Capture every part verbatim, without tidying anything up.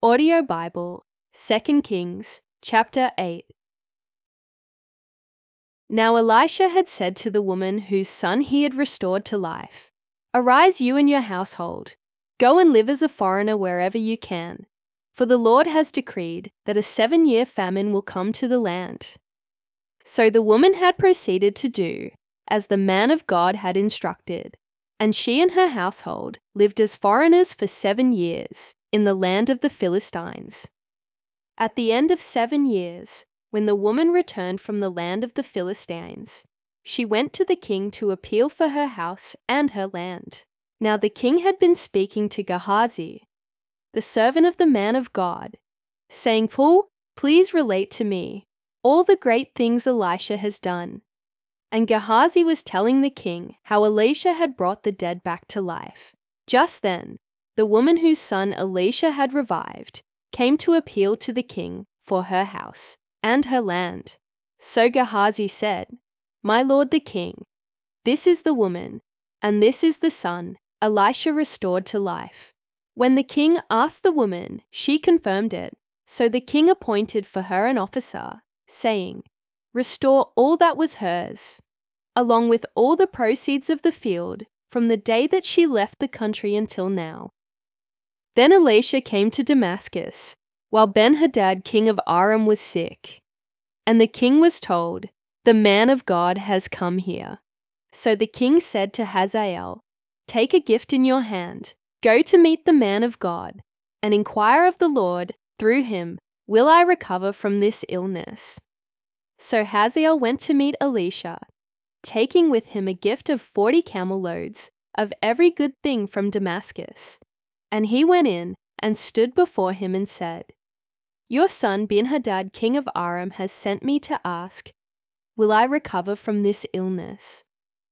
Audio Bible, Second Kings, chapter eight. Now Elisha had said to the woman whose son he had restored to life, "Arise, you and your household. Go and live as a foreigner wherever you can, for the Lord has decreed that a seven-year famine will come to the land." So the woman had proceeded to do as the man of God had instructed, and she and her household lived as foreigners for seven years in the land of the Philistines. At the end of seven years, when the woman returned from the land of the Philistines, she went to the king to appeal for her house and her land. Now the king had been speaking to Gehazi, the servant of the man of God, saying, "Paul, please relate to me all the great things Elisha has done." And Gehazi was telling the king how Elisha had brought the dead back to life. Just then, the woman whose son Elisha had revived came to appeal to the king for her house and her land. So Gehazi said, "My lord the king, this is the woman, and this is the son Elisha restored to life." When the king asked the woman, she confirmed it. So the king appointed for her an officer, saying, "Restore all that was hers, along with all the proceeds of the field from the day that she left the country until now." Then Elisha came to Damascus, while Ben-Hadad king of Aram was sick. And the king was told, "The man of God has come here." So the king said to Hazael, "Take a gift in your hand, go to meet the man of God, and inquire of the Lord, through him, will I recover from this illness?" So Hazael went to meet Elisha, taking with him a gift of forty camel loads of every good thing from Damascus. And he went in and stood before him and said, "Your son Ben-Hadad king of Aram has sent me to ask, will I recover from this illness?"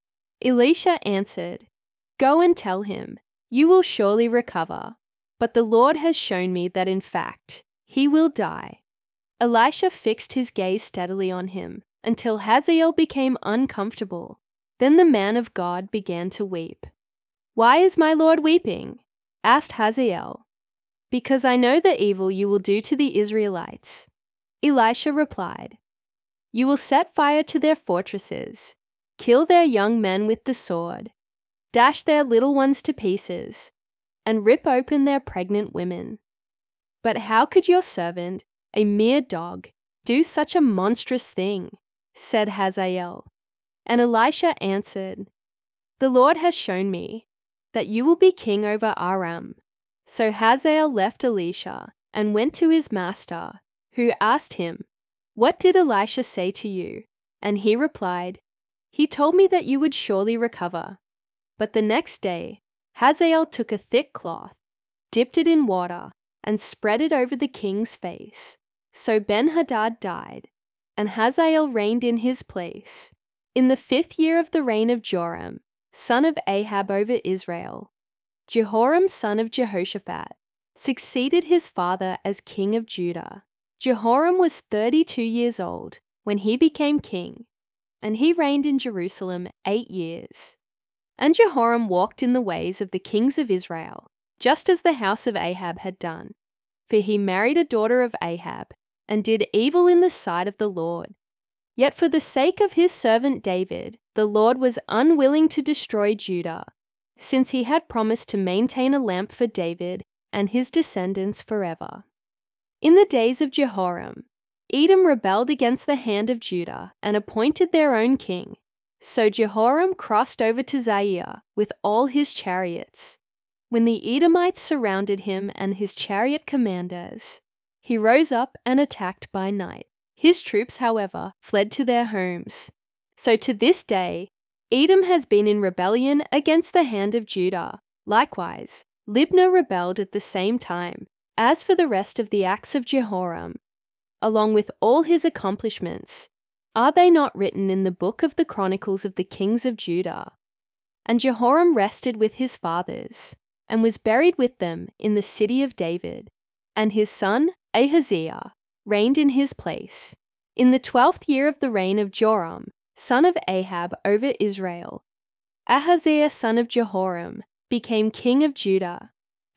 Elisha answered, "Go and tell him, you will surely recover, but the Lord has shown me that in fact he will die." Elisha fixed his gaze steadily on him until Hazael became uncomfortable. Then the man of God began to weep. "Why is my lord weeping?" asked Hazael. "Because I know the evil you will do to the Israelites." Elisha replied, "You will set fire to their fortresses, kill their young men with the sword, dash their little ones to pieces, and rip open their pregnant women. But how could your servant, a mere dog, do such a monstrous thing?" said Hazael. And Elisha answered, "The Lord has shown me that you will be king over Aram." So Hazael left Elisha and went to his master, who asked him, "What did Elisha say to you?" And he replied, "He told me that you would surely recover." But the next day, Hazael took a thick cloth, dipped it in water, and spread it over the king's face. So Ben-Hadad died, and Hazael reigned in his place, in the fifth year of the reign of Joram, son of Ahab over Israel. Jehoram son of Jehoshaphat succeeded his father as king of Judah. Jehoram was thirty-two years old when he became king, and he reigned in Jerusalem eight years. And Jehoram walked in the ways of the kings of Israel, just as the house of Ahab had done. For he married a daughter of Ahab, and did evil in the sight of the Lord. Yet for the sake of his servant David, the Lord was unwilling to destroy Judah, since he had promised to maintain a lamp for David and his descendants forever. In the days of Jehoram, Edom rebelled against the hand of Judah and appointed their own king. So Jehoram crossed over to Zair with all his chariots. When the Edomites surrounded him and his chariot commanders, he rose up and attacked by night. His troops, however, fled to their homes. So to this day, Edom has been in rebellion against the hand of Judah. Likewise, Libnah rebelled at the same time. As for the rest of the acts of Jehoram, along with all his accomplishments, are they not written in the book of the Chronicles of the kings of Judah? And Jehoram rested with his fathers, and was buried with them in the city of David. And his son, Ahaziah, reigned in his place, in the twelfth year of the reign of Joram, son of Ahab over Israel. Ahaziah son of Jehoram became king of Judah.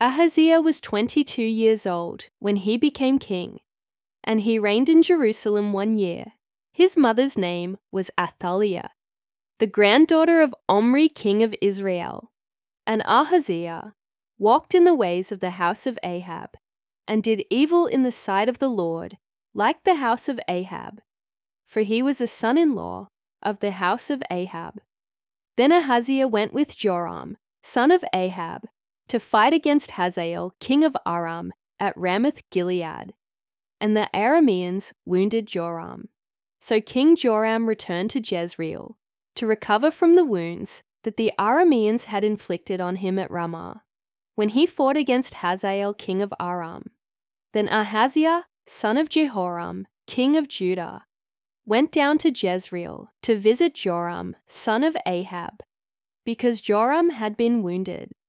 Ahaziah was twenty-two years old when he became king, and he reigned in Jerusalem one year. His mother's name was Athaliah, the granddaughter of Omri, king of Israel. And Ahaziah walked in the ways of the house of Ahab, and did evil in the sight of the Lord, like the house of Ahab, for he was a son-in-law of the house of Ahab. Then Ahaziah went with Joram, son of Ahab, to fight against Hazael, king of Aram, at Ramoth-Gilead. And the Arameans wounded Joram. So King Joram returned to Jezreel to recover from the wounds that the Arameans had inflicted on him at Ramah, when he fought against Hazael, king of Aram. Then Ahaziah, son of Jehoram, king of Judah, went down to Jezreel to visit Joram, son of Ahab, because Joram had been wounded.